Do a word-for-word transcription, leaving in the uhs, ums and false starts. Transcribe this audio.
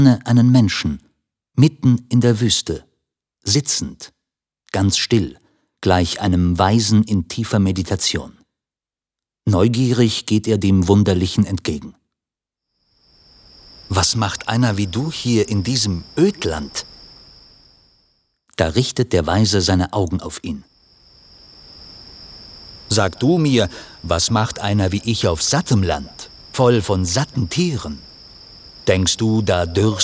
einen Menschen, mitten in der Wüste, sitzend, ganz still, gleich einem Weisen in tiefer Meditation. Neugierig geht er dem Wunderlichen entgegen. »Was macht einer wie du hier in diesem Ödland?« Da richtet der Weise seine Augen auf ihn. »Sag du mir, was macht einer wie ich auf sattem Land, voll von satten Tieren? Denkst du, da dürst